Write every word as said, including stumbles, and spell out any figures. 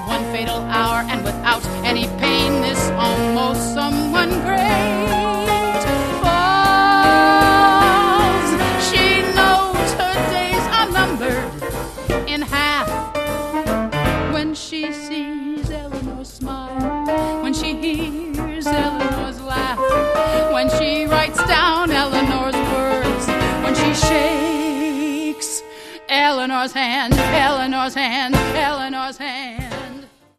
one fatal hour, and without any pain, this almost someone great falls. She knows her days are numbered in half when she sees Eleanor's smile, when she hears Eleanor's laugh, when she writes down Eleanor's words, when she shakes Eleanor's hand, Eleanor's hand, Eleanor's hand.